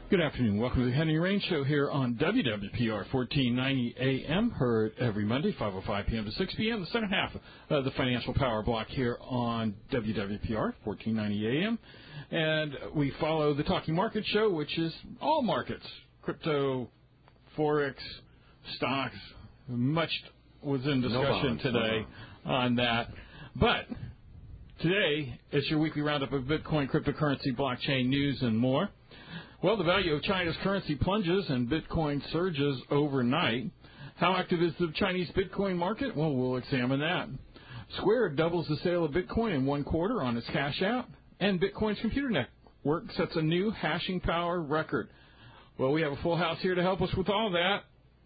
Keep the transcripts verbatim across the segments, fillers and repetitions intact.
Good afternoon. Welcome to the Henry Rain Show here on W W P R fourteen ninety A M, heard every Monday, five oh five p.m. to six p.m., the second half of the Financial Power Block here on W W P R fourteen ninety A M. And we follow the Talking Market Show, which is all markets, crypto, Forex, stocks. Much was in discussion no today no on that. But today, it's your weekly roundup of Bitcoin, cryptocurrency, blockchain news, and more. Well, the value of China's currency plunges and Bitcoin surges overnight. How active is the Chinese Bitcoin market? Well, we'll examine that. Square doubles the sale of Bitcoin in one quarter on its Cash App, and Bitcoin's computer network sets a new hashing power record. Well, we have a full house here to help us with all that.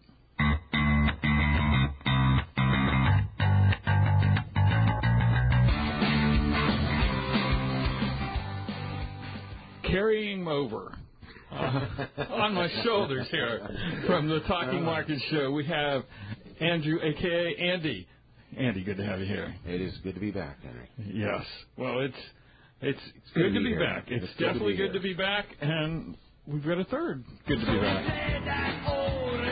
Carrying over. Uh, on my shoulders here from the Talking Market Show, we have Andrew, a k a. Andy. Andy, good to have you here. It is good to be back, Henry. Yes. Well, it's it's, it's good, good to be, be back. It's, it's definitely good to be, good to be back, and we've got a third good to be back.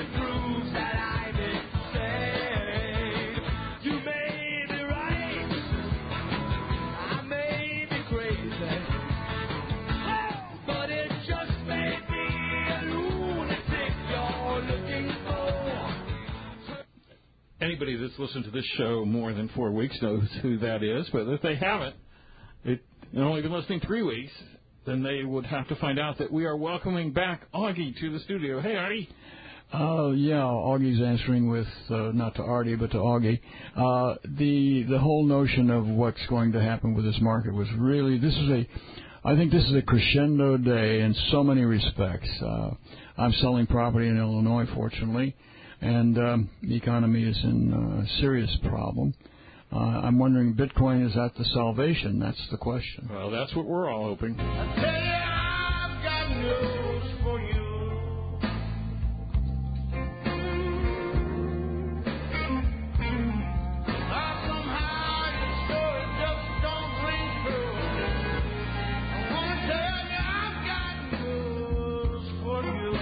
Anybody that's listened to this show more than four weeks knows who that is, but if they haven't, it, and only been listening three weeks, then they would have to find out that we are welcoming back Augie to the studio. Hey, Artie. Uh, yeah, Augie's answering with, uh, not to Artie, but to Augie. Uh, the, the whole notion of what's going to happen with this market was really, this is a, I think this is a crescendo day in so many respects. Uh, I'm selling property in Illinois, fortunately. And um, the economy is in a serious problem. Uh, I'm wondering, Bitcoin, is that the salvation? That's the question. Well, that's what we're all hoping. I tell you, I've got news for you. Well, somehow your story just don't ring true. I want to tell you, I've got news for you.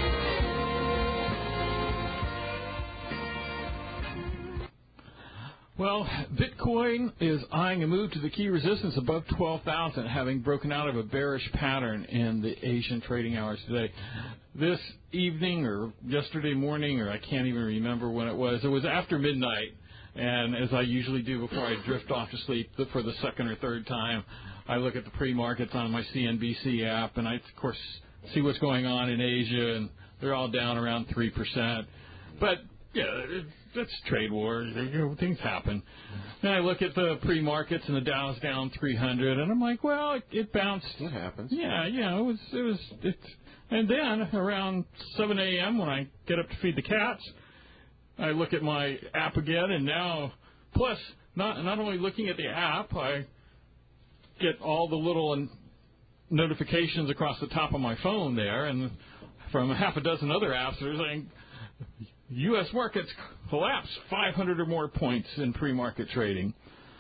Well, Bitcoin is eyeing a move to the key resistance above twelve thousand, having broken out of a bearish pattern in the Asian trading hours today. This evening or yesterday morning, or I can't even remember when it was, it was after midnight, and as I usually do before I drift off to sleep for the second or third time, I look at the pre-markets on my C N B C app, and I, of course, see what's going on in Asia, and they're all down around three percent. But yeah, it's, it's trade war. You know, things happen. Then I look at the pre-markets, and the Dow's down three hundred, and I'm like, well, it, it bounced. It happens. Yeah, yeah, it was, it was, it's. And then around seven a.m. when I get up to feed the cats, I look at my app again, and now, plus, not not only looking at the app, I get all the little notifications across the top of my phone there, and from a half a dozen other apps, they're saying U S markets collapsed five hundred or more points in pre-market trading.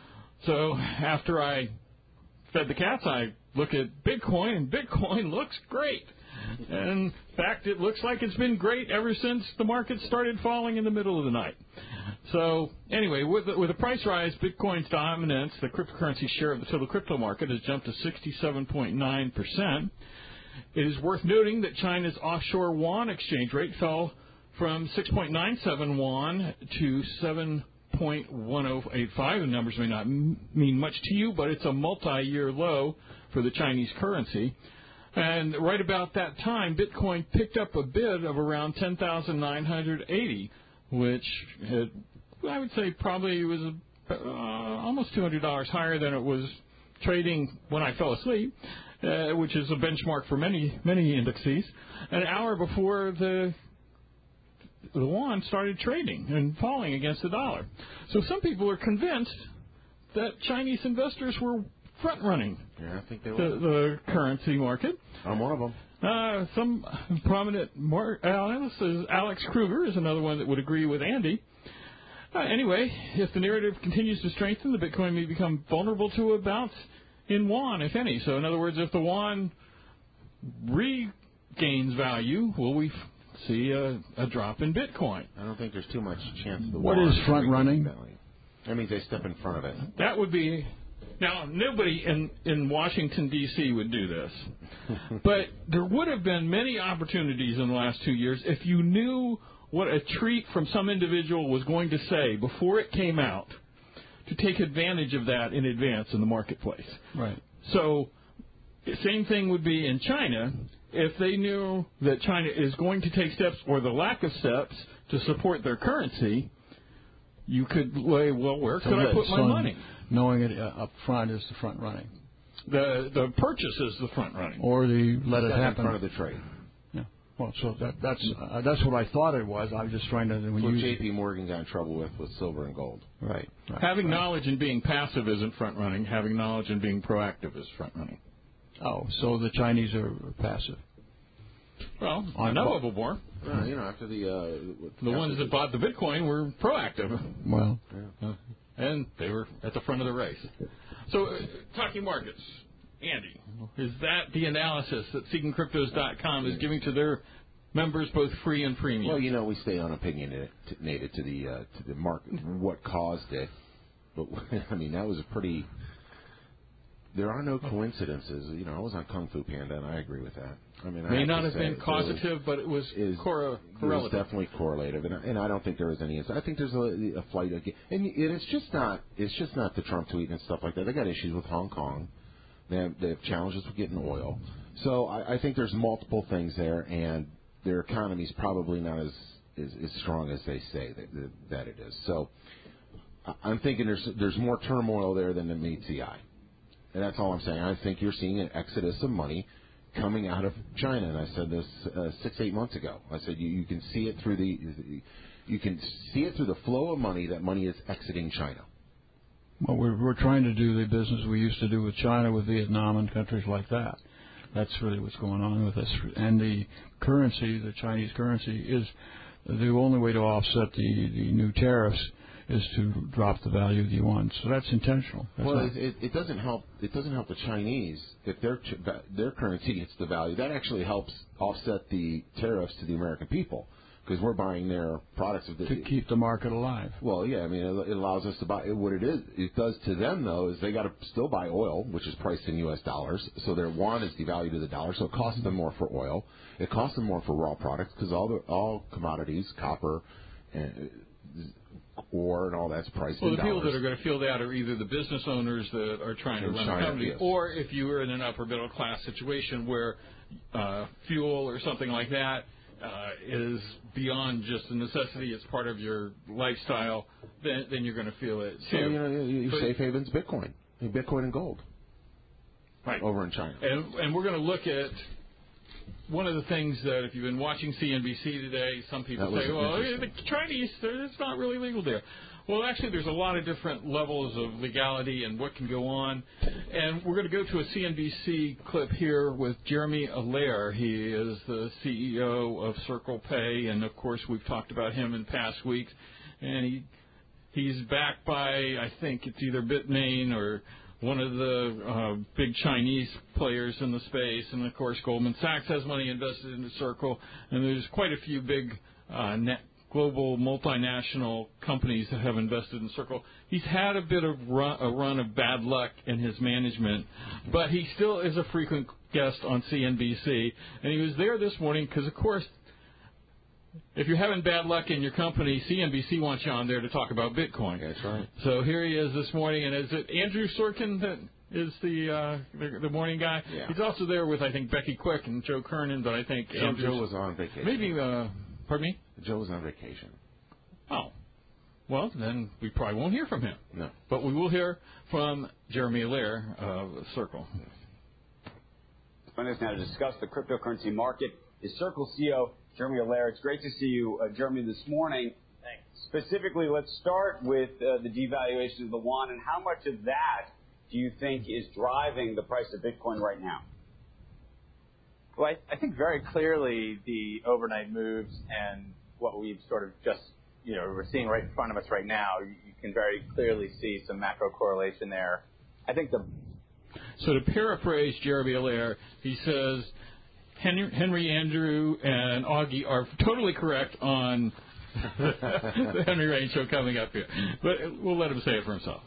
So after I fed the cats, I look at Bitcoin, and Bitcoin looks great. And in fact, it looks like it's been great ever since the market started falling in the middle of the night. So anyway, with the, with the price rise, Bitcoin's dominance, the cryptocurrency share of the total crypto market, has jumped to sixty-seven point nine percent. It is worth noting that China's offshore yuan exchange rate fell from six point nine seven won to seven point one oh eight five. The numbers may not m- mean much to you, but it's a multi-year low for the Chinese currency. And right about that time, Bitcoin picked up a bid of around ten thousand nine hundred eighty, which had, I would say probably was uh, almost two hundred dollars higher than it was trading when I fell asleep, uh, which is a benchmark for many, many indexes, an hour before the the yuan started trading and falling against the dollar. So some people are convinced that Chinese investors were front-running yeah, I think they were. the, the currency market. I'm one of them. Uh, some prominent mar- analysts, Alex Kruger is another one that would agree with Andy. Uh, anyway, if the narrative continues to strengthen, the Bitcoin may become vulnerable to a bounce in yuan, if any. So in other words, if the yuan re gains value, will we f- see a, a drop in Bitcoin? I don't think there's too much chance of the What yuan is front running? value. That means they step in front of it. That would be... Now, nobody in, in Washington, D C would do this. But there would have been many opportunities in the last two years if you knew what a treat from some individual was going to say before it came out to take advantage of that in advance in the marketplace. Right. So, same thing would be in China. If they knew that China is going to take steps or the lack of steps to support their currency, you could lay, well, where could I put my so money? Knowing it uh, up front is the front running. The the purchase is the front running. Or the let it Step in happen. front of the trade. Yeah. Well, so that, that's uh, that's what I thought it was. I was just trying to... When What you, J P Morgan got in trouble with was silver and gold. Right. right Having right. knowledge and being passive isn't front running. Having knowledge and being proactive is front running. Oh, so the Chinese are passive. Well, I On know what? of them more. Uh, you know, after the uh, The ones that bought the Bitcoin were proactive, Well, uh, and they were at the front of the race. So, uh, talking markets, Andy, is that the analysis that Seeking Cryptos dot com is giving to their members, both free and premium? Well, you know, we stay unopinionated to the uh, to the market, what caused it. But I mean, that was a pretty. There are no coincidences. You know, I was on Kung Fu Panda, and I agree with that. I mean, I May have not to have say been it causative, but it was is, cor- it was correlative. definitely correlative, and I, and I don't think there was any. I think there's a, a flight again, and it's just not. It's just not the Trump tweet and stuff like that. They got issues with Hong Kong. They have, they have challenges with getting oil. So I, I think there's multiple things there, and their economy's probably not as as, as strong as they say that, that, that it is. So I- I'm thinking there's there's more turmoil there than the meets the eye. And that's all I'm saying. I think you're seeing an exodus of money coming out of China. And I said this uh, six, eight months ago. I said you, you can see it through the, you can see it through the flow of money. That money is exiting China. well, we're, we're trying to do the business we used to do with China, with Vietnam, and countries like that. That's really what's going on with us. And the currency, the Chinese currency, is the only way to offset the, the new tariffs is to drop the value of the yuan. So that's intentional. That's Well, not, it, it, it doesn't help. It doesn't help the Chinese if their ch- their currency gets the value. That actually helps offset the tariffs to the American people because we're buying their products. Of the, to keep the market alive. Well, yeah, I mean, it, it allows us to buy. What it is, it does to them though, is they got to still buy oil, which is priced in U S dollars. So their yuan is devalued to the dollar, so it costs them more for oil. It costs them more for raw products because all the all commodities, copper, and ore and all that's priced Well, in the people dollars. that are going to feel that are either the business owners that are trying to In run China, a company, yes. or if you were in an upper middle class situation where uh, fuel or something like that uh, is beyond just a necessity, it's part of your lifestyle, then, then you're going to feel it So, too. you know, your But- safe haven's Bitcoin, Bitcoin and gold, right. over in China. And, and we're going to look at one of the things that if you've been watching C N B C today, some people That was say, well, the interesting. Chinese, it's not really legal there. Well, actually, there's a lot of different levels of legality and what can go on. And we're going to go to a C N B C clip here with Jeremy Allaire. He is the C E O of Circle Pay, and, of course, we've talked about him in past weeks. And he he's backed by, I think it's either Bitmain or one of the uh, big Chinese players in the space. And, of course, Goldman Sachs has money invested in the Circle. And there's quite a few big uh, net global multinational companies that have invested in Circle. He's had a bit of run, a run of bad luck in his management, but he still is a frequent guest on C N B C. And he was there this morning because, of course, if you're having bad luck in your company, C N B C wants you on there to talk about Bitcoin. That's right. So here he is this morning, and is it Andrew Sorkin that is the uh, the, the morning guy? Yeah. He's also there with, I think, Becky Quick and Joe Kernan, but I think Joe, Andrew's- Joe was on vacation. maybe, uh, pardon me? Joe was on vacation. Oh. Well, then we probably won't hear from him. No. But we will hear from Jeremy Allaire of Circle. Joining us now to discuss the cryptocurrency market is Circle C E O Jeremy Allaire. It's great to see you, uh, Jeremy, this morning. Thanks. Specifically, let's start with uh, the devaluation of the yuan, and how much of that do you think is driving the price of Bitcoin right now? Well, I, I think very clearly the overnight moves and what we've sort of just, you know, we're seeing right in front of us right now, you, you can very clearly see some macro correlation there. I think the So to paraphrase Jeremy Allaire, he says, Henry, Henry, Andrew, and Augie are totally correct on the Henry Rain Show coming up here. But we'll let him say it for himself.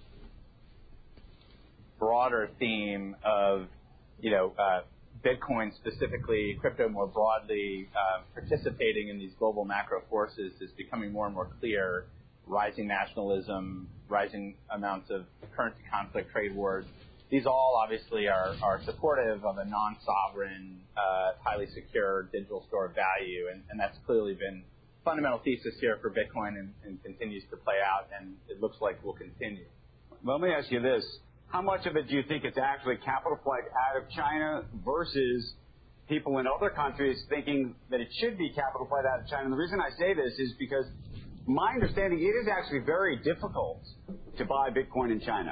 Broader theme of, you know, uh, Bitcoin specifically, crypto more broadly, uh, participating in these global macro forces is becoming more and more clear. Rising nationalism, rising amounts of currency conflict, trade wars. These all obviously are, are supportive of a non-sovereign, uh, highly secure digital store of value, and, and that's clearly been fundamental thesis here for Bitcoin and, and continues to play out, and it looks like will continue. Well, let me ask you this. How much of it do you think is actually capital flight out of China versus people in other countries thinking that it should be capital flight out of China? And the reason I say this is because my understanding, it is actually very difficult to buy Bitcoin in China.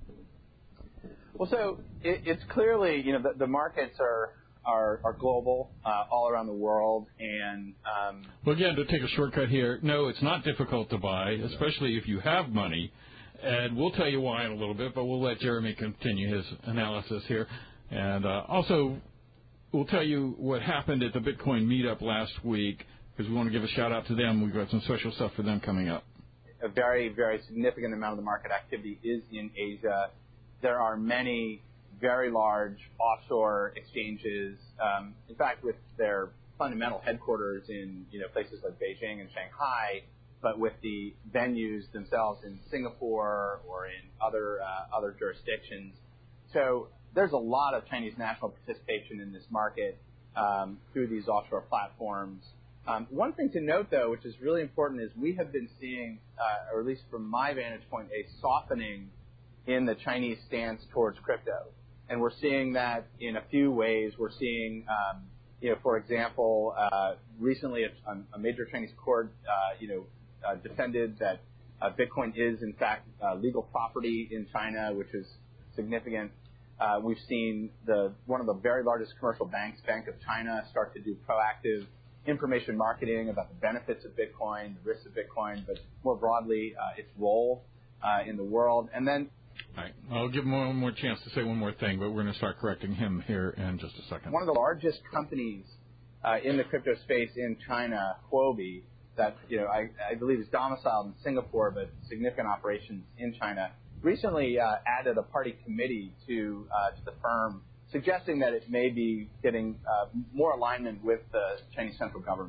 Well, so it, it's clearly, you know, the, the markets are are, are global, uh, all around the world, and um, well, again, to take a shortcut here, no, it's not difficult to buy, especially if you have money, and we'll tell you why in a little bit, but we'll let Jeremy continue his analysis here, and uh, also we'll tell you what happened at the Bitcoin meetup last week, because we want to give a shout out to them. We've got some special stuff for them coming up. A very, very significant amount of the market activity is in Asia. There are many very large offshore exchanges, um, in fact, with their fundamental headquarters in, you know, places like Beijing and Shanghai, but with the venues themselves in Singapore or in other uh, other jurisdictions. So there's a lot of Chinese national participation in this market um, through these offshore platforms. Um, one thing to note, though, which is really important, is we have been seeing, uh, or at least from my vantage point, a softening in the Chinese stance towards crypto. And we're seeing that in a few ways. We're seeing, um, you know, for example, uh, recently a, a major Chinese court, uh, you know, uh, defended that uh, Bitcoin is, in fact, uh, legal property in China, which is significant. Uh, we've seen the one of the very largest commercial banks, Bank of China, start to do proactive information marketing about the benefits of Bitcoin, the risks of Bitcoin, but more broadly, uh, its role uh, in the world. And then, all right, I'll give him one more chance to say one more thing, but we're going to start correcting him here in just a second. One of the largest companies uh, in the crypto space in China, Huobi, that you know I, I believe is domiciled in Singapore, but significant operations in China, recently uh, added a party committee to uh, to the firm, suggesting that it may be getting uh, more alignment with the Chinese central government.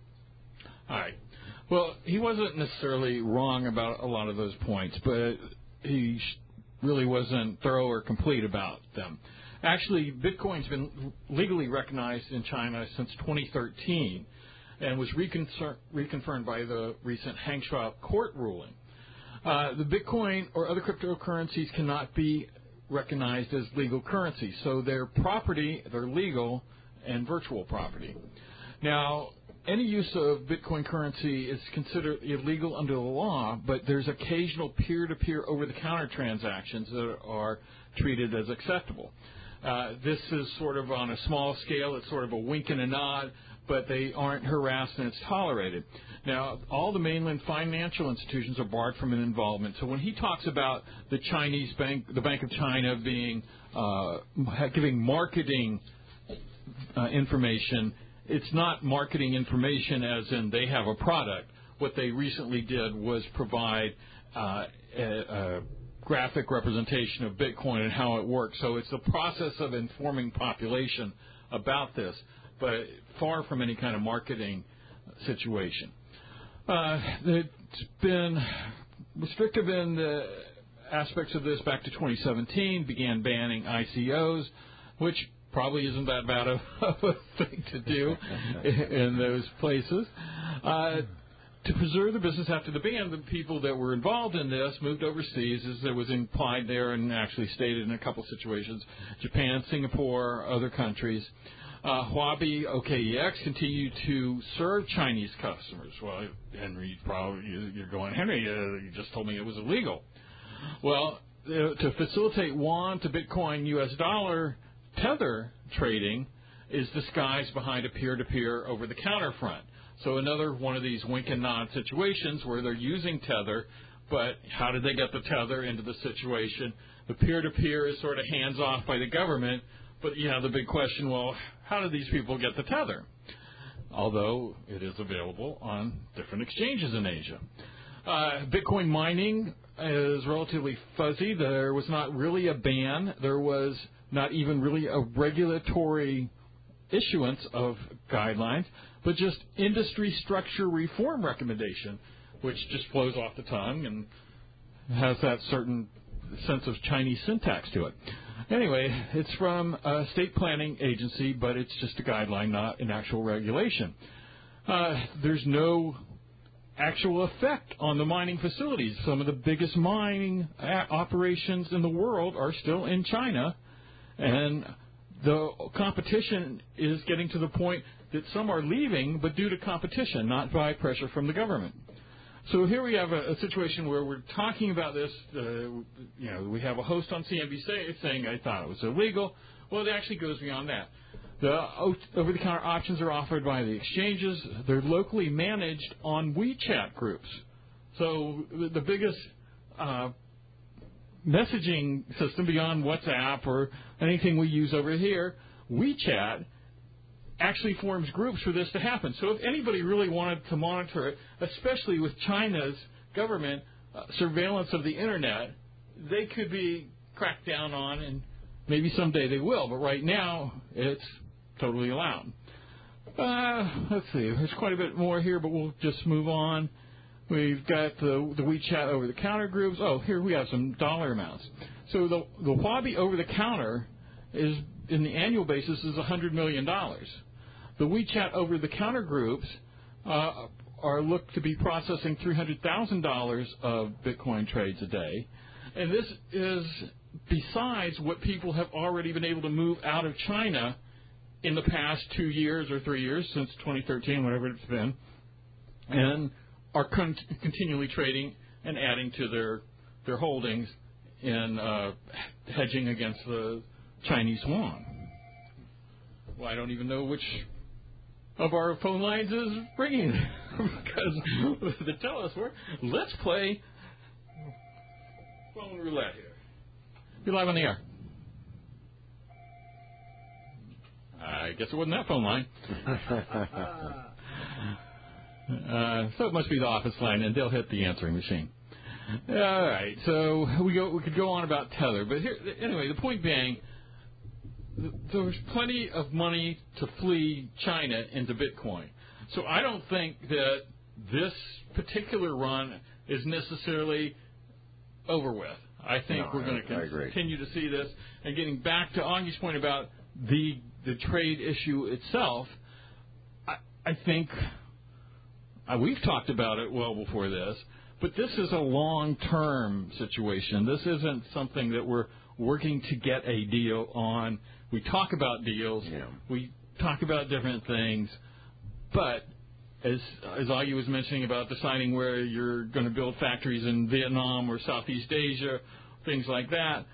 All right. Well, he wasn't necessarily wrong about a lot of those points, but he really wasn't thorough or complete about them. Actually, Bitcoin's been legally recognized in China since twenty thirteen and was reconfir- reconfirmed by the recent Hangsha court ruling. Uh, the Bitcoin or other cryptocurrencies cannot be recognized as legal currency, so they're property, they're legal, and virtual property. Now, any use of Bitcoin currency is considered illegal under the law, but there's occasional peer-to-peer over-the-counter transactions that are treated as acceptable. Uh, this is sort of on a small scale. It's sort of a wink and a nod, but they aren't harassed and it's tolerated. Now, all the mainland financial institutions are barred from an involvement. So when he talks about the Chinese bank, the Bank of China being uh, giving marketing uh, information, it's not marketing information as in they have a product. What they recently did was provide uh, a, a graphic representation of Bitcoin and how it works. So it's the process of informing population about this, but far from any kind of marketing situation. Uh, it's been restrictive in the aspects of this back to twenty seventeen, began banning I C Os, which probably isn't that bad of a thing to do in those places. Uh, to preserve the business after the ban, the people that were involved in this moved overseas, as it was implied there and actually stated in a couple situations, Japan, Singapore, other countries. Uh, Huobi O K E X continued to serve Chinese customers. Well, Henry, probably you're going, Henry, uh, you just told me it was illegal. Well, uh, to facilitate yuan to Bitcoin U S dollar tether trading is disguised behind a peer-to-peer over-the-counter front. So another one of these wink and nod situations where they're using tether, but how did they get the tether into the situation? The peer-to-peer is sort of hands-off by the government, But you know, the big question, well, how do these people get the Tether? Although it is available on different exchanges in Asia. Uh, Bitcoin mining is relatively fuzzy. There was not really a ban. There was not even really a regulatory issuance of guidelines, but just industry structure reform recommendation, which just flows off the tongue and has that certain sense of Chinese syntax to it. Anyway, it's from a state planning agency, but it's just a guideline, not an actual regulation. Uh, there's no actual effect on the mining facilities. Some of the biggest mining operations in the world are still in China, and the competition is getting to the point that some are leaving, but due to competition, not by pressure from the government. So here we have a, a situation where we're talking about this. Uh, you know, we have a host on C N B C saying, I thought it was illegal. Well, it actually goes beyond that. The over-the-counter options are offered by the exchanges. They're locally managed on WeChat groups. So the, the biggest uh, messaging system beyond WhatsApp or anything we use over here, WeChat, actually forms groups for this to happen. So if anybody really wanted to monitor it, especially with China's government uh, surveillance of the Internet, they could be cracked down on, and maybe someday they will. But right now, it's totally allowed. Uh, let's see. There's quite a bit more here, but we'll just move on. We've got the, the WeChat over-the-counter groups. Oh, here we have some dollar amounts. So the, the Huobi over-the-counter is, in the annual basis, is one hundred million dollars. The WeChat over-the-counter groups uh, are looked to be processing three hundred thousand dollars of Bitcoin trades a day. And this is besides what people have already been able to move out of China in the past two years or three years, since twenty thirteen, whatever it's been, and are con- continually trading and adding to their their holdings in uh, hedging against the Chinese yuan. Well, I don't even know which of our phone lines is ringing because they tell us we're. Let's play phone roulette here. You're live on the air. I guess it wasn't that phone line. uh, so it must be the office line, and they'll hit the answering machine. All right, so we go. We could go on about Tether, but here, anyway, the point being, there's plenty of money to flee China into Bitcoin. So I don't think that this particular run is necessarily over with. I think no, we're going to con- continue to see this. And getting back to Augie's point about the the trade issue itself, I, I think uh, we've talked about it well before this, but this is a long-term situation. This isn't something that we're working to get a deal on. We talk about deals. Yeah. We talk about different things. But as as Augie was mentioning about deciding where you're going to build factories in Vietnam or Southeast Asia, things like that,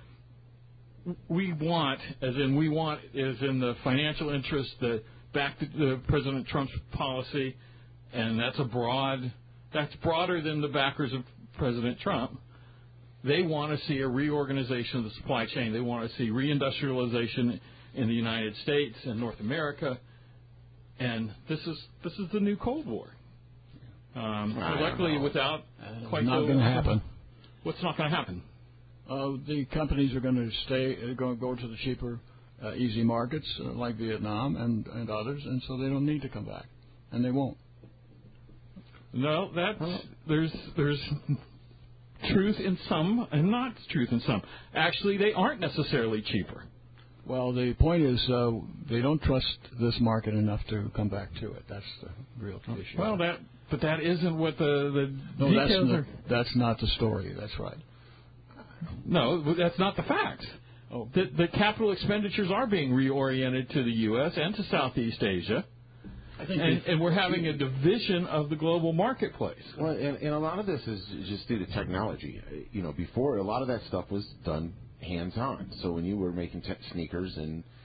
we want, as in we want, is in the financial interest that back to the President Trump's policy, and that's a broad, that's broader than the backers of President Trump. They want to see a reorganization of the supply chain. They want to see reindustrialization in the United States and North America. And this is this is the new Cold War. Um, so luckily, without uh, quite not so, going to happen. What's not going to happen? Uh, the companies are going to stay, are going to go to the cheaper, uh, easy markets uh, like Vietnam and, and others, and so they don't need to come back, and they won't. No, that's there's there's truth in some and not truth in some. Actually, they aren't necessarily cheaper. Well, the point is uh, they don't trust this market enough to come back to it. That's the real issue. Well, that but that isn't what the the no, details that's are. not, that's not the story. That's right. No, that's not the facts. Oh. The, the capital expenditures are being reoriented to the U S and to Southeast Asia. I think and, and we're having a division of the global marketplace. Well, and, and a lot of this is just due to technology. You know, before a lot of that stuff was done hands-on. So when you were making te- sneakers and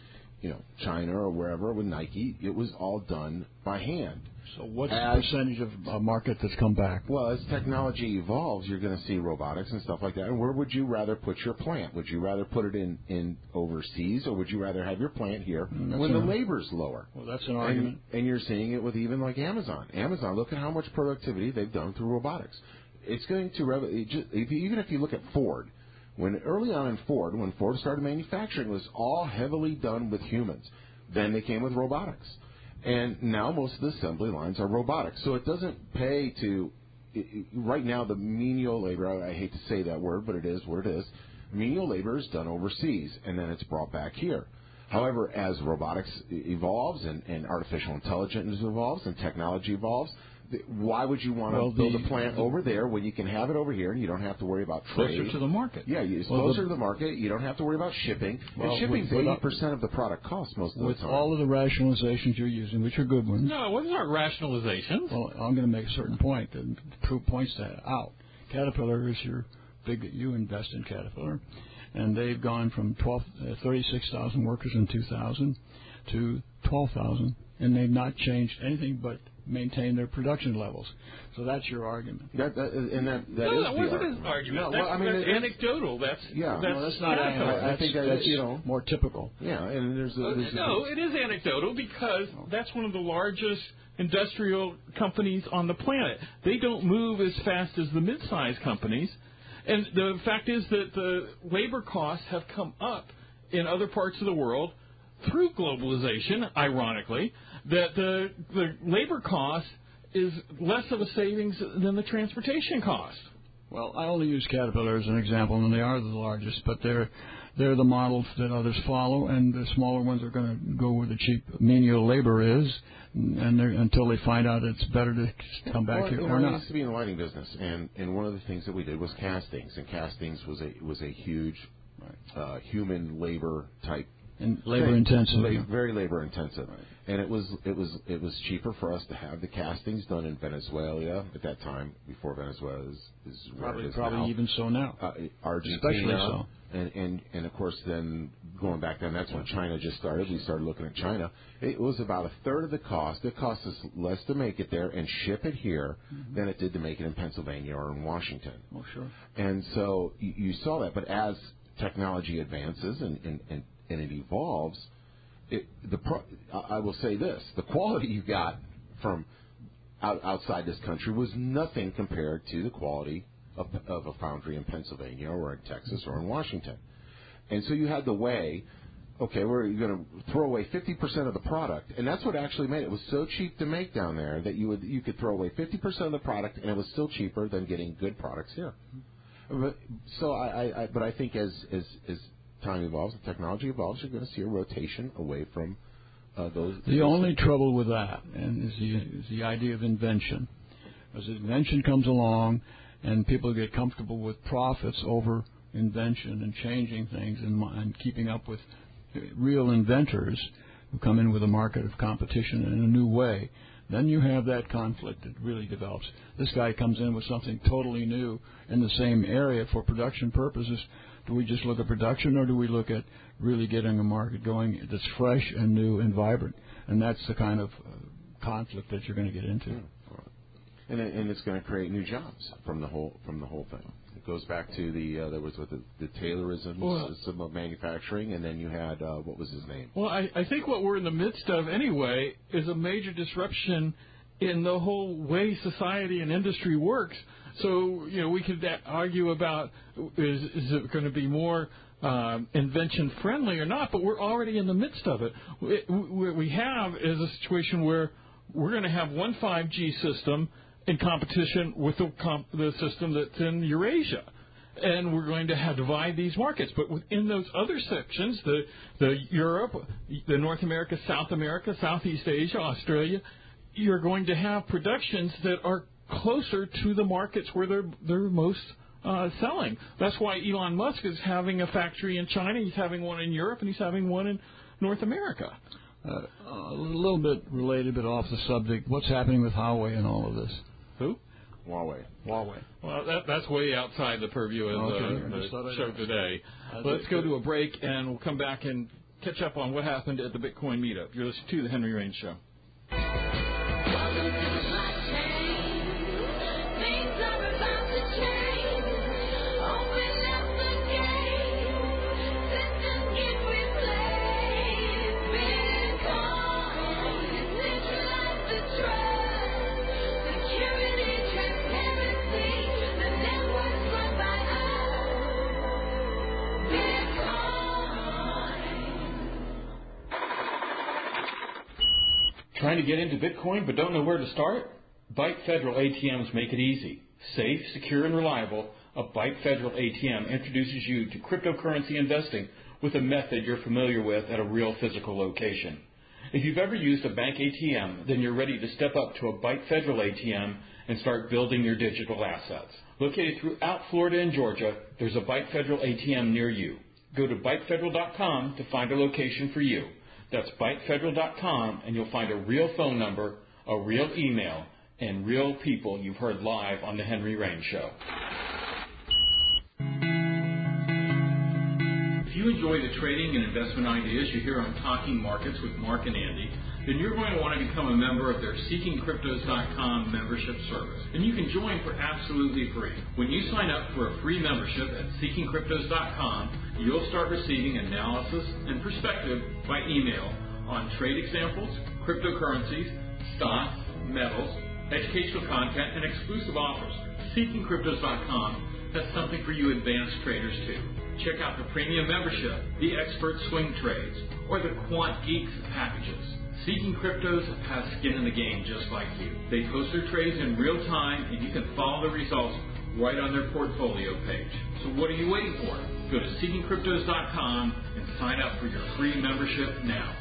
you know, China or wherever with Nike, it was all done by hand. So what's As- the percentage of a market that's come back? Well, as technology evolves, you're going to see robotics and stuff like that. And where would you rather put your plant? Would you rather put it in, in overseas, or would you rather have your plant here Mm, when a- the labor's lower? Well, that's an And, argument. and you're seeing it with even like Amazon. Amazon, look at how much productivity they've done through robotics. It's going to rev- it just, if you, even if you look at Ford, when early on in Ford, when Ford started manufacturing, it was all heavily done with humans. Then they came with robotics. And now most of the assembly lines are robotic. So it doesn't pay to, it, it, right now the menial labor, I, I hate to say that word, but it is what it is. Menial labor is done overseas, and then it's brought back here. However, as robotics evolves and, and artificial intelligence evolves and technology evolves, th- why would you want to Well, build the- a plant over there when you can have it over here and you don't have to worry about trade? Closer to the market. Yeah, it's Well, closer the- to the market. You don't have to worry about shipping. Well, and shipping's with- with- eighty percent of the product cost most of With the time. all of the rationalizations you're using, which are good ones, No, those aren't rationalizations. well, I'm going to make a certain point that prove points that out. Caterpillar is your big. You invest in Caterpillar, and they've gone from twelve, uh, thirty-six thousand workers in two thousand to twelve thousand, and they've not changed anything but maintain their production levels. So that's your argument. That, that, and that, that no, is that the wasn't argument. his argument. No, that's well, I mean, that's it- anecdotal. That's Yeah, that's, no, That's not. Caterpillar. I- I that's, think that, that's you know- more typical. Yeah, and there's, a, Uh, there's a- no, it is anecdotal because that's one of the largest industrial companies on the planet. They don't move as fast as the mid-sized companies. And the fact is that the labor costs have come up in other parts of the world through globalization, ironically, that the, the labor cost is less of a savings than the transportation cost. Well, I only use Caterpillar as an example, and they are the largest, but they're they're the models that others follow, and the smaller ones are going to go where the cheap menial labor is, and they're, until they find out it's better to come back well, here you or know, I not. used to be in the lighting business, and, and one of the things that we did was castings, and castings was a was a huge uh, human labor type And labor thing. intensive. La- very labor intensive, Right. and it was it was it was cheaper for us to have the castings done in Venezuela at that time, before Venezuela is, is where Probably, it is probably now. even so now. uh, Argentina, Especially so. and, and and of course then going back then, that's when China just started. We started looking at China. It was about a third of the cost. It cost us less to make it there and ship it here Mm-hmm. than it did to make it in Pennsylvania or in Washington. Oh, sure. And so you, you saw that. But as technology advances and and, and, and it evolves, it, the pro, I I will say this: the quality you got from out, outside this country was nothing compared to the quality of, of a foundry in Pennsylvania or in Texas or in Washington. And so you had the way, okay, we're going to throw away fifty percent of the product, and that's what actually made it. It was so cheap to make down there that you would you could throw away fifty percent of the product, and it was still cheaper than getting good products here. But, so I, I, I, but I think as as as time evolves and technology evolves, you're going to see a rotation away from uh, those. The those only things. trouble with that and is the is the idea of invention. As invention comes along, and people get comfortable with profits over invention and changing things and, and keeping up with real inventors who come in with a market of competition in a new way, then you have that conflict that really develops. This guy comes in with something totally new in the same area for production purposes. Do we just look at production, or do we look at really getting a market going that's fresh and new and vibrant? And that's the kind of uh, conflict that you're going to get into. And, it, and it's going to create new jobs from the whole from the whole thing. It goes back to the uh, there was what the, the Taylorism Well- system of manufacturing, and then you had uh, what was his name? Well, I, I think what we're in the midst of anyway is a major disruption in the whole way society and industry works. So, you know, we could a- argue about is, is it going to be more um, invention friendly or not, but we're already in the midst of it. We- What we have is a situation where we're going to have one five G system in competition with the, comp- the system that's in Eurasia. And we're going to have divide these markets. But within those other sections, the, the Europe, the North America, South America, Southeast Asia, Australia, you're going to have productions that are closer to the markets where they're, they're most uh, selling. That's why Elon Musk is having a factory in China, he's having one in Europe, and he's having one in North America. Uh, a little bit related, but off the subject. What's happening with Huawei and all of this? Who? Huawei. Huawei. Well, that, that's way outside the purview of Okay, the, I just thought the I'd show ask. today. That's Let's it. go to a break, and we'll come back and catch up on what happened at the Bitcoin meetup. You're listening to The Henry Rain Show. Trying to get into Bitcoin but don't know where to start? Byte Federal A T Ms make it easy. Safe, secure, and reliable, a Byte Federal A T M introduces you to cryptocurrency investing with a method you're familiar with at a real physical location. If you've ever used a bank A T M, then you're ready to step up to a Byte Federal A T M and start building your digital assets. Located throughout Florida and Georgia, there's a Byte Federal A T M near you. Go to byte federal dot com to find a location for you. That's byte federal dot com, and you'll find a real phone number, a real email, and real people you've heard live on The Henry Rain Show. If you enjoy the trading and investment ideas you hear on Talking Markets with Mark and Andy, then you're going to want to become a member of their seeking cryptos dot com membership service. And you can join for absolutely free. When you sign up for a free membership at seeking cryptos dot com, you'll start receiving analysis and perspective by email on trade examples, cryptocurrencies, stocks, metals, educational content, and exclusive offers. seeking cryptos dot com has something for you advanced traders too. Check out the premium membership, the expert swing trades, or the quant geeks packages. Seeking Cryptos has skin in the game just like you. They post their trades in real time, and you can follow the results right on their portfolio page. So what are you waiting for? Go to seeking cryptos dot com and sign up for your free membership now.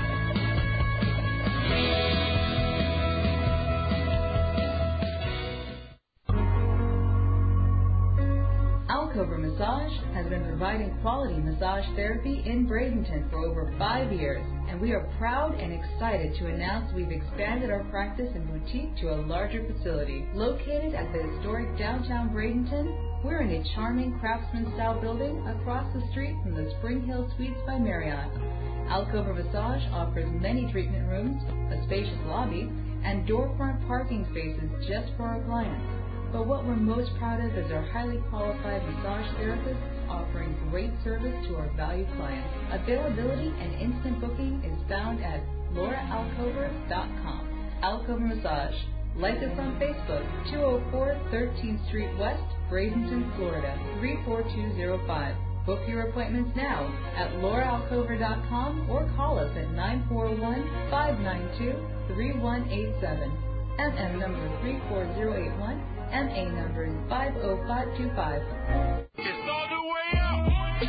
Alcover Massage has been providing quality massage therapy in Bradenton for over five years, and we are proud and excited to announce we've expanded our practice and boutique to a larger facility. Located at the historic downtown Bradenton, we're in a charming craftsman-style building across the street from the Spring Hill Suites by Marriott. Alcover Massage offers many treatment rooms, a spacious lobby, and door-front parking spaces just for our clients. But what we're most proud of is our highly qualified massage therapists offering great service to our valued clients. Availability and instant booking is found at laura alcover dot com. Alcover Massage. Like us on Facebook, two oh four thirteenth Street West, Bradenton, Florida, three four two zero five. Book your appointments now at laura alcover dot com or call us at nine four one, five nine two, three one eight seven. M M number three four zero eight one. M A number is five oh five two five. It's all the way up.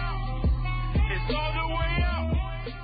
It's all the way up.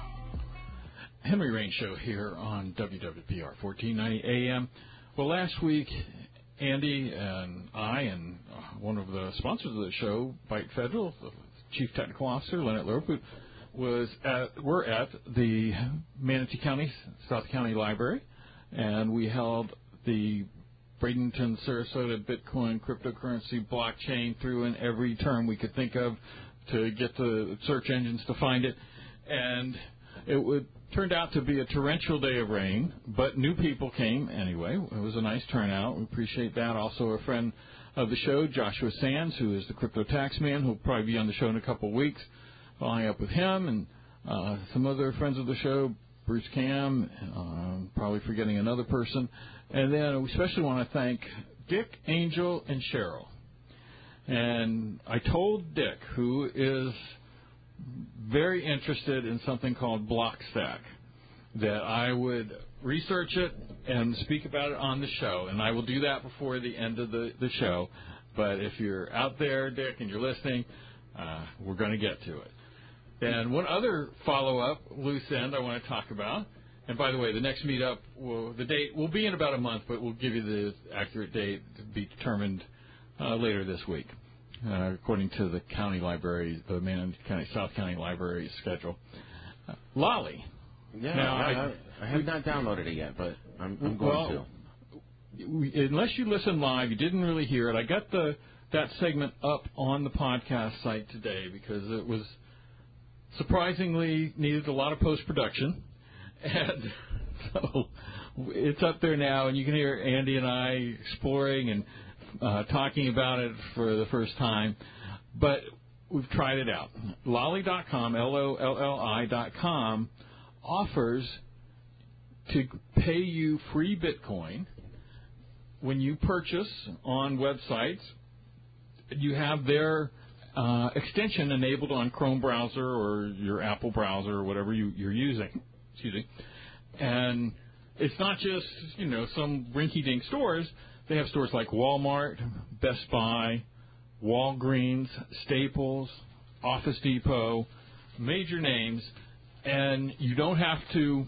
Henry Rain Show here on W W P R fourteen ninety A M. Well, last week, Andy and I and one of the sponsors of the show, Byte Federal, the Chief Technical Officer, Leonard Lurp, was at, we're at the Manatee County, South County Library, and we held the Bradenton, Sarasota, Bitcoin, cryptocurrency, blockchain through in every term we could think of to get the search engines to find it. And it would, turned out to be a torrential day of rain, but new people came anyway. It was a nice turnout. We appreciate that. Also a friend of the show, Joshua Sands, who is the crypto tax man, who will probably be on the show in a couple of weeks, following up with him, and uh, some other friends of the show, Bruce Cam, uh, probably forgetting another person. And then we especially want to thank Dick, Angel, and Cheryl. And I told Dick, who is very interested in something called Blockstack, that I would research it and speak about it on the show. And I will do that before the end of the, the show. But if you're out there, Dick, and you're listening, uh, we're going to get to it. And one other follow-up loose end I want to talk about. And by the way, the next meetup, will, the date will be in about a month, but we'll give you the accurate date to be determined uh, later this week, uh, according to the county library, the Manatee County, South County Library schedule. Uh, Lolly. Yeah, now, I, I, I, I have we, not downloaded it yet, but I'm, I'm going well, to. We, unless you listen live, you didn't really hear it. I got the that segment up on the podcast site today because it was surprisingly needed a lot of post-production. And so it's up there now, and you can hear Andy and I exploring and uh, talking about it for the first time. But we've tried it out. Lolli dot com, L O L L I dot com, offers to pay you free Bitcoin when you purchase on websites. You have their uh, extension enabled on Chrome browser or your Apple browser or whatever you, you're using. Excuse me. And it's not just, you know, some rinky-dink stores. They have stores like Walmart, Best Buy, Walgreens, Staples, Office Depot, major names, and you don't have to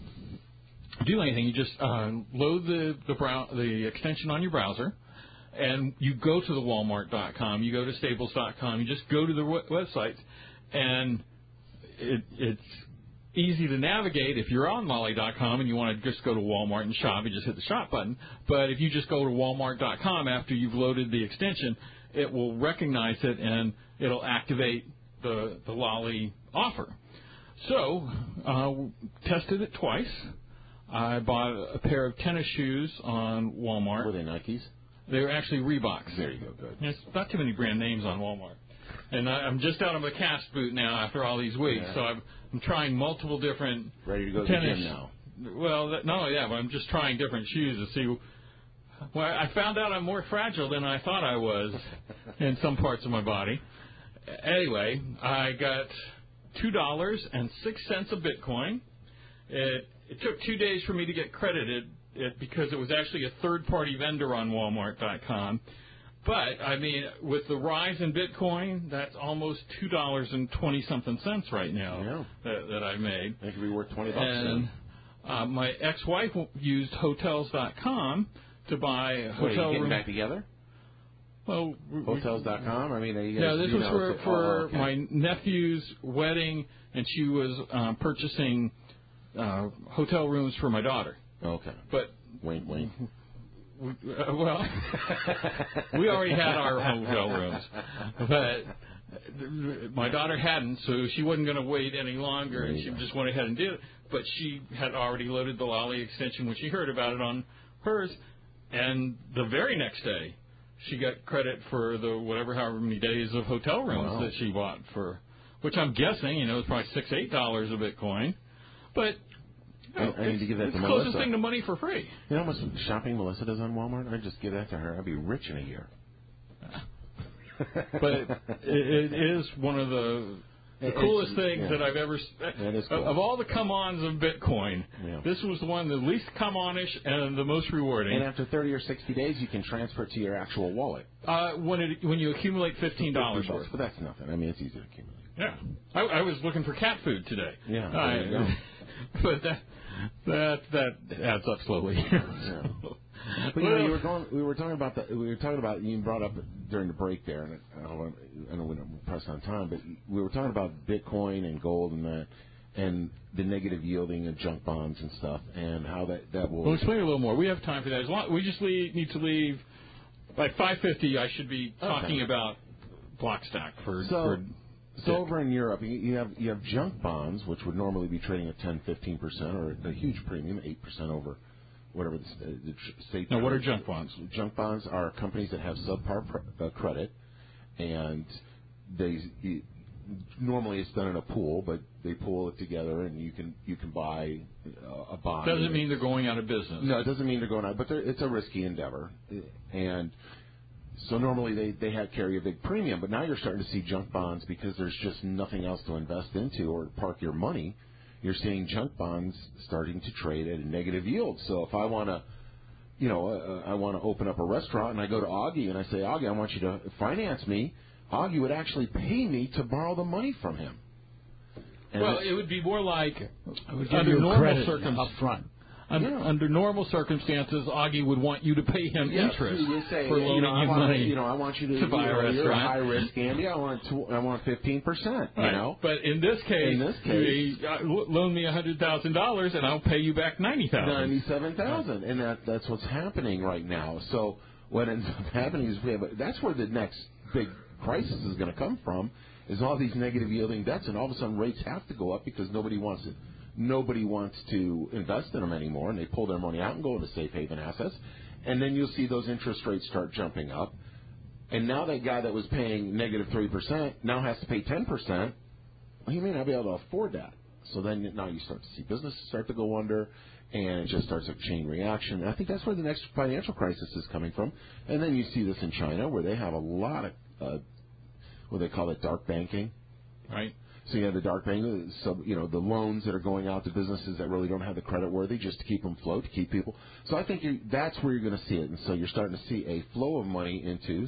do anything. You just uh, load the the, brow- the extension on your browser, and you go to the Walmart dot com, you go to Staples dot com, you just go to the w- websites, and it, it's easy to navigate. If you're on Lolli dot com and you want to just go to Walmart and shop, you just hit the shop button. But if you just go to Walmart dot com after you've loaded the extension, it will recognize it and it'll activate the, the Lolli offer. So, uh, tested it twice. I bought a pair of tennis shoes on Walmart. Were they Nikes? They were actually Reeboks. There you go, good. There's not too many brand names on Walmart. And I, I'm just out of a cast boot now after all these weeks, Yeah. so I'm, I'm trying multiple different Ready to go to tennis. the gym now. Well, that, not only that, but I'm just trying different shoes to see. Well, I found out I'm more fragile than I thought I was in some parts of my body. Anyway, I got two dollars and six cents of Bitcoin. It, it took two days for me to get credited it because it was actually a third-party vendor on Walmart dot com. But, I mean, with the rise in Bitcoin, that's almost two dollars and twenty-something cents right now Yeah. that, that I've made. That could be worth twenty bucks. And uh, my ex-wife used Hotels dot com to buy a Wait, hotel are you getting room. back together? Well, we- Hotels dot com? I mean, are you guys, yeah, this you was know, for, it's a- for oh, okay. my nephew's wedding, and she was uh, purchasing uh, hotel rooms for my daughter. Okay. But Wink, wink. we, uh, well, we already had our hotel rooms, but my daughter hadn't, so she wasn't going to wait any longer, and she just went ahead and did it. But she had already loaded the Lolli extension when she heard about it on hers, and the very next day, she got credit for the whatever, however many days of hotel rooms Wow. that she bought for, which I'm guessing, you know, it's probably six, eight dollars a Bitcoin, but. I, I need to give that it's to the closest Melissa. thing to money for free. You know how much shopping Melissa does on Walmart? I'd just give that to her. I'd be rich in a year. But it, it is one of the, the It's- coolest things yeah. that I've ever. That is cool. Of all the come-ons of Bitcoin, Yeah. this was the one the least come-on-ish and the most rewarding. And after thirty or sixty days, you can transfer it to your actual wallet. Uh, when it when you accumulate fifteen dollars fifty worth. bucks, but that's nothing. I mean, it's easy to accumulate. Yeah, I, I was looking for cat food today. Yeah, I- there you go. but that that that adds up slowly. Yeah. But you know, Well- you were going. We were talking about the. We were talking about. You brought up during the break there, and I don't want. I don't want to press on time, but we were talking about Bitcoin and gold and that, and the negative yielding of junk bonds and stuff, and how that that will. We'll explain a little more. We have time for that. As long, we just leave, need to leave by five fifty. I should be talking Okay. about Blockstack for. So, for so Dick. over in Europe, you, you have you have junk bonds, which would normally be trading at ten, fifteen percent, or a huge premium, eight percent over whatever the, the state. Now, what are junk bonds? Junk bonds are companies that have subpar pr- uh, credit, and they you, normally it's done in a pool, but they pool it together, and you can you can buy uh, a bond. Doesn't mean they're going out of business. No, it doesn't mean they're going out, but they're, it's a risky endeavor, and so normally they they have carry a big premium. But now you're starting to see junk bonds because there's just nothing else to invest into or park your money. You're seeing junk bonds starting to trade at a negative yield. So if I want to, you know, uh, I want to open up a restaurant and I go to Augie and I say, Augie, I want you to finance me. Augie would actually pay me to borrow the money from him. And Well, it's- it would be more like I would give under you normal credit circum- up front. Under, Yeah. under normal circumstances, Augie would want you to pay him Yes, interest you say, for loaning you know, I you want, money. You know, I want you to, to buy you a know, you're a restaurant. high risk, Andy. I want tw- I want fifteen percent. You Right. know, But in this case, In this case- you, uh, lo- loan me a hundred thousand dollars, and I'll pay you back ninety thousand. ninety-seven thousand, and that that's what's happening right now. So what ends up happening is we have a, that's where the next big crisis is going to come from is all these negative yielding debts, and all of a sudden rates have to go up because nobody wants it. Nobody wants to invest in them anymore, and they pull their money out and go into safe haven assets. And then you'll see those interest rates start jumping up. And now that guy that was paying negative three percent now has to pay ten percent. Well, he may not be able to afford that. So then now you start to see businesses start to go under, and it just starts a chain reaction. And I think that's where the next financial crisis is coming from. And then you see this in China, where they have a lot of, uh, what they call it, dark banking. Right. So you have the dark banking, so, you know, the loans that are going out to businesses that really don't have the credit worthy just to keep them afloat, to keep people. So I think you, that's where you're going to see it. And so you're starting to see a flow of money into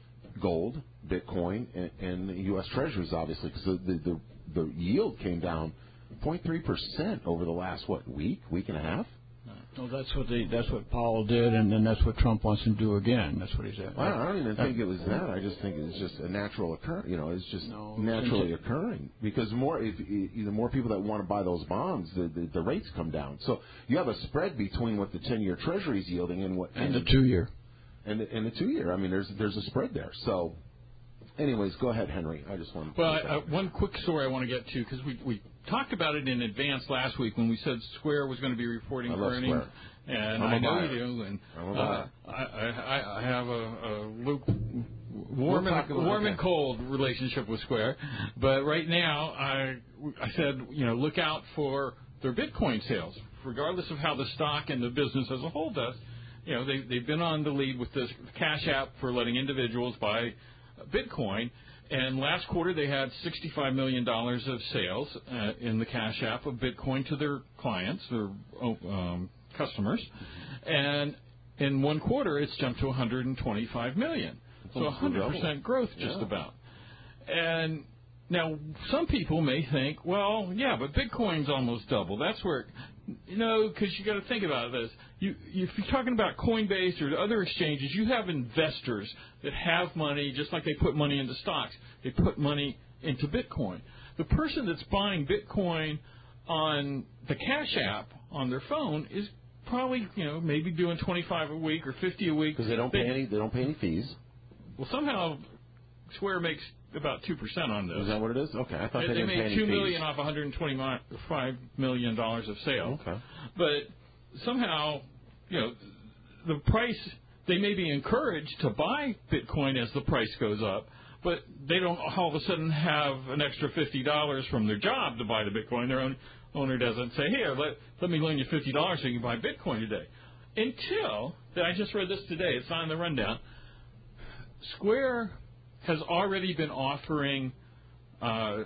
gold, Bitcoin, and, and U S Treasuries, obviously, because the, the, the, the yield came down zero point three percent over the last, what, week, week and a half? Well, that's what they, that's what Powell did, and then that's what Trump wants him to do again. That's what he said. Well, I don't even think it was that. I just think it's just a natural occur. You know, it's just No, naturally occurring because more if the more people that want to buy those bonds, the, the the rates come down. So you have a spread between what the ten-year Treasury is yielding and what And the two-year. and the, and the two-year. I mean, there's there's a spread there. So, anyways, go ahead, Henry. I just wanted. To Well, I, uh, one quick story I want to get to because we we talked about it in advance last week when we said Square was going to be reporting I love earnings. Square. And I'm a I know buyer. you do, and I'm a uh, buyer. I, I, I have a, a luke, warm, We'll talk and, about warm that. and cold relationship with Square. But right now, I, I said, you know, look out for their Bitcoin sales, regardless of how the stock and the business as a whole does. You know, they, they've been on the lead with this Cash App for letting individuals buy Bitcoin. And last quarter, they had sixty-five million dollars of sales uh, in the Cash App of Bitcoin to their clients, their um, customers. And in one quarter, it's jumped to one hundred twenty-five million dollars. So one hundred percent growth just Yeah. about. And now some people may think, well, yeah, but Bitcoin's almost double. That's where, you know, because you got to think about this. You, if you're talking about Coinbase or other exchanges, you have investors that have money, just like they put money into stocks. They put money into Bitcoin. The person that's buying Bitcoin on the Cash App on their phone is probably, you know, maybe doing twenty-five a week or fifty a week because they don't pay any they don't pay any fees. Well, somehow Square makes about two percent on this. Is that what it is? Okay, I thought They, they, they didn't pay made any two fees. million off one hundred twenty-five million dollars of sales. Okay. But somehow, you know, the price, they may be encouraged to buy Bitcoin as the price goes up, but they don't all of a sudden have an extra fifty dollars from their job to buy the Bitcoin. Their own owner doesn't say, here, let, let me loan you fifty dollars so you can buy Bitcoin today. Until, I just read this today, it's on the rundown, Square has already been offering uh,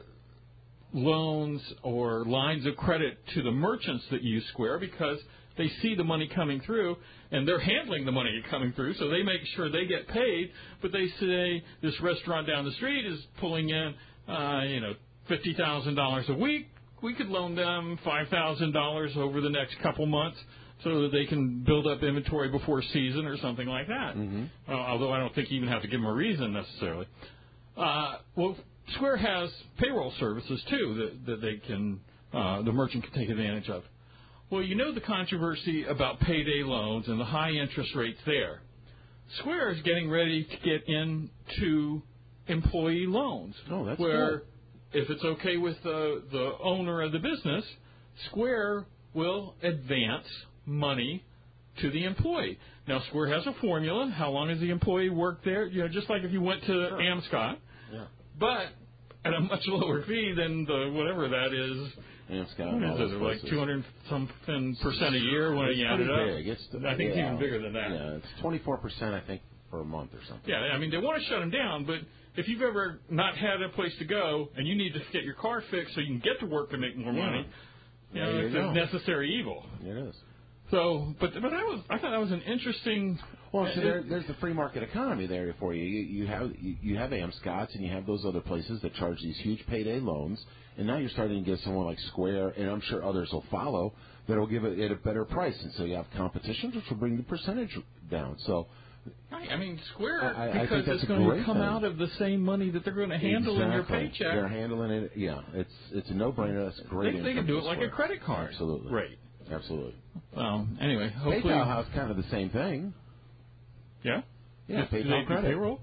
loans or lines of credit to the merchants that use Square because they see the money coming through and they're handling the money coming through, so they make sure they get paid. But they say this restaurant down the street is pulling in, uh, you know, fifty thousand dollars a week. We could loan them five thousand dollars over the next couple months so that they can build up inventory before season or something like that. Mm-hmm. Uh, although I don't think you even have to give them a reason necessarily. Uh, well, Square has payroll services too that, that they can, uh, the merchant can take advantage of. Well, you know the controversy about payday loans and the high interest rates there. Square is getting ready to get into employee loans. Oh, that's where cool. If it's okay with the, the owner of the business, Square will advance money to the employee. Now, Square has a formula. How long has the employee worked there? You know, just like if you went to Sure. Amscot, Yeah. but at a much lower fee than the whatever that is. Amscot, What all is those it, like places. two hundred something percent a year when It's you add it pretty up? big. It's, I think it's yeah. even bigger than that. Yeah, it's twenty-four percent, I think, per month or something. Yeah, I mean, they want to shut them down, but if you've ever not had a place to go and you need to get your car fixed so you can get to work to make more Yeah. money, you know, There you it's go. a necessary evil. It is. So, but but I was I thought that was an interesting. Well, so it- there, there's the free market economy there for you. You, you have you, you have Amscots and you have those other places that charge these huge payday loans, and now you're starting to get someone like Square, and I'm sure others will follow that will give it at a better price, and so you have competition, which will bring the percentage down. So. I mean, Square, I- I think because that's it's a going to great come thing. out of the same money that they're going to handle in your Exactly. paycheck. They're handling it. Yeah, it's it's a no-brainer. That's great. They, they can income do it for like a Square. credit card. Absolutely. Right. Absolutely. Um, anyway, hopefully. PayPal has kind of the same thing. Yeah? Yeah, Do they PayPal do credit. payroll?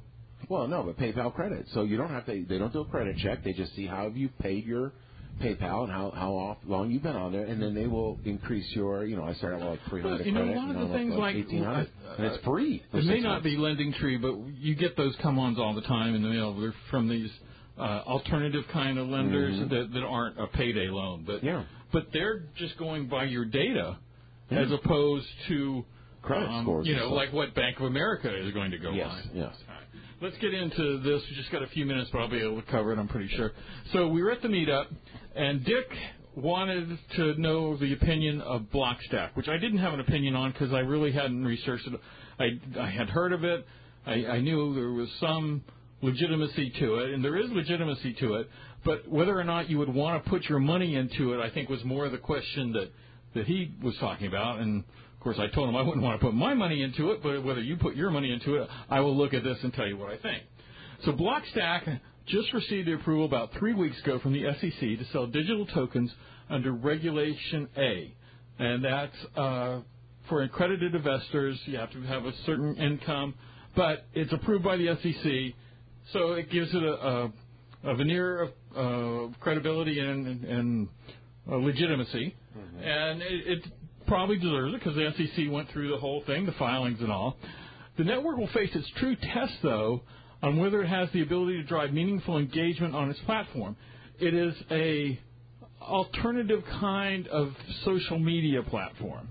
Well, no, but PayPal credit. So you don't have to. They don't do a credit check. They just see how have you paid your PayPal and how how off, long you've been on there, and then they will increase your. You know, I started with like three hundred you know, credit, a lot and of the I'm things up to like eighteen hundred, uh, and it's free. It may not be Lending Tree, but you get those come-ons all the time in the mail. They're from these uh, alternative kind of lenders mm-hmm. that, that aren't a payday loan, but yeah. but they're just going by your data yeah. as opposed to credit um, scores. You know, like what Bank of America is going to go yes, by. Yes. Let's get into this. We just got a few minutes, but I'll be able to cover it, I'm pretty sure. So we were at the meetup, and Dick wanted to know the opinion of Blockstack, which I didn't have an opinion on because I really hadn't researched it. I, I had heard of it. I, I knew there was some legitimacy to it, and there is legitimacy to it, but whether or not you would want to put your money into it, I think was more the question that, that he was talking about, and of course, I told him I wouldn't want to put my money into it, but whether you put your money into it, I will look at this and tell you what I think. So Blockstack just received the approval about three weeks ago from the S E C to sell digital tokens under Regulation A, and that's uh, for accredited investors. You have to have a certain income, but it's approved by the S E C, so it gives it a, a, a veneer of uh, credibility and, and uh, legitimacy, mm-hmm. and it, it probably deserves it because the S E C went through the whole thing, the filings and all. The network will face its true test, though, on whether it has the ability to drive meaningful engagement on its platform. It is a alternative kind of social media platform.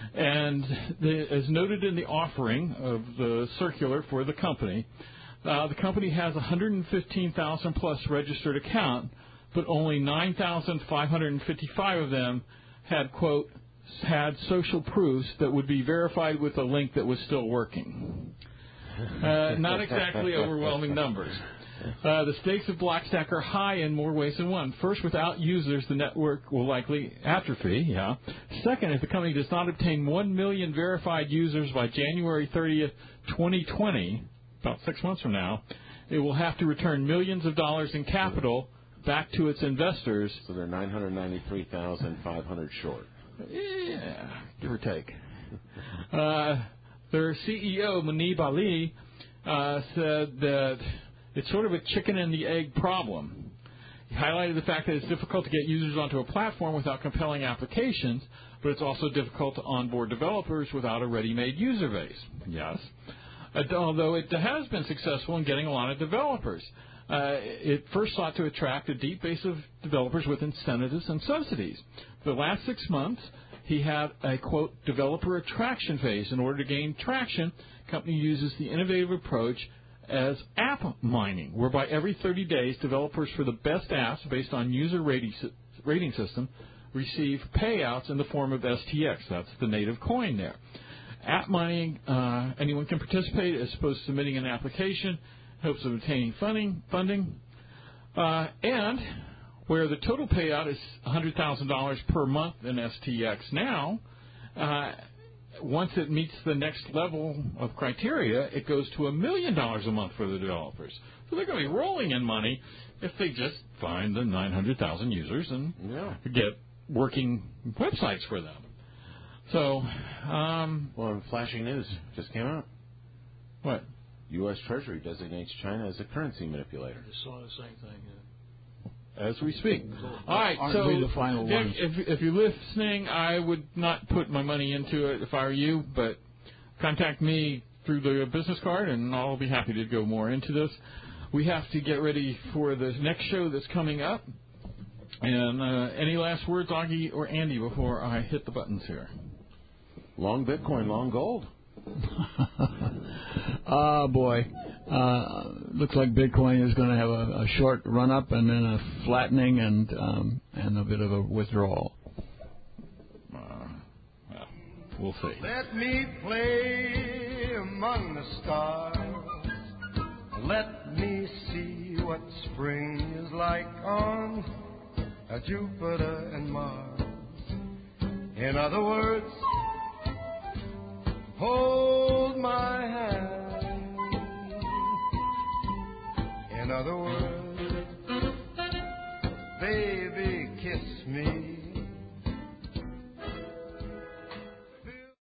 And the, as noted in the offering of the circular for the company, uh, the company has one hundred fifteen thousand plus registered account, but only nine thousand five hundred fifty-five of them had, quote, had social proofs that would be verified with a link that was still working. Uh, not exactly overwhelming numbers. Uh, the stakes of Blockstack are high in more ways than one. First, without users, the network will likely atrophy. Yeah. Second, if the company does not obtain one million verified users by January thirtieth, twenty twenty, about six months from now, it will have to return millions of dollars in capital back to its investors. So they're nine hundred ninety-three thousand five hundred short. Yeah, give or take. Uh, their C E O, Munib Ali, uh, said that it's sort of a chicken and the egg problem. He highlighted the fact that it's difficult to get users onto a platform without compelling applications, but it's also difficult to onboard developers without a ready-made user base. Yes. Although it has been successful in getting a lot of developers. Uh, it first sought to attract a deep base of developers with incentives and subsidies. For the last six months, he had a, quote, developer attraction phase. In order to gain traction, the company uses the innovative approach as app mining, whereby every thirty days, developers for the best apps based on user rating, rating system receive payouts in the form of S T X. That's the native coin there. App mining, uh, anyone can participate as opposed to submitting an application, hopes of obtaining funding, funding, uh, and where the total payout is one hundred thousand dollars per month in S T X now, uh, once it meets the next level of criteria, it goes to a million dollars a month for the developers. So they're going to be rolling in money if they just find the nine hundred thousand users and yeah. get working websites for them. So, um, well, flashing news just came out. What? U S Treasury designates China as a currency manipulator. I just saw the same thing. Yeah. As we speak. All right, Aren't so we the final Dick, ones? if, if you're listening, I would not put my money into it if I were you, but contact me through the business card, and I'll be happy to go more into this. We have to get ready for the next show that's coming up. And uh, any last words, Augie or Andy, before I hit the buttons here? Long Bitcoin, long gold. Ah, boy. Uh, looks like Bitcoin is going to have a, a short run-up and then a flattening and um, and a bit of a withdrawal. Uh, well, we'll see. Let me play among the stars. Let me see what spring is like on Jupiter and Mars. In other words,